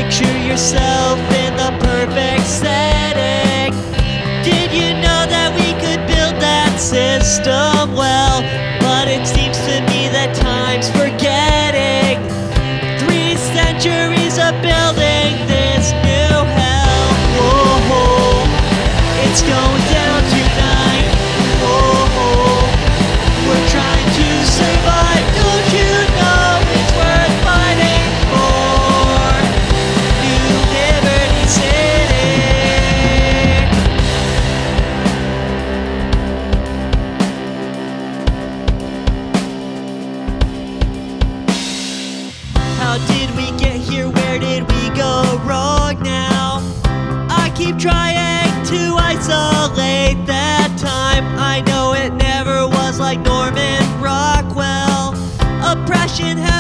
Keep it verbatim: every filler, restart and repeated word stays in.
Picture yourself in the perfect setting. Did you know that we could build that system well? But it seems to me that time's forgetting. Three centuries of building this new hell. Whoa, it's going down tonight. Whoa, we're trying to survive. Don't you know it's worth fighting for? New Liberty City. How did we get here? Where did we go wrong now? I keep trying to isolate that time. I know it never was like Norman Rockwell. Oppression has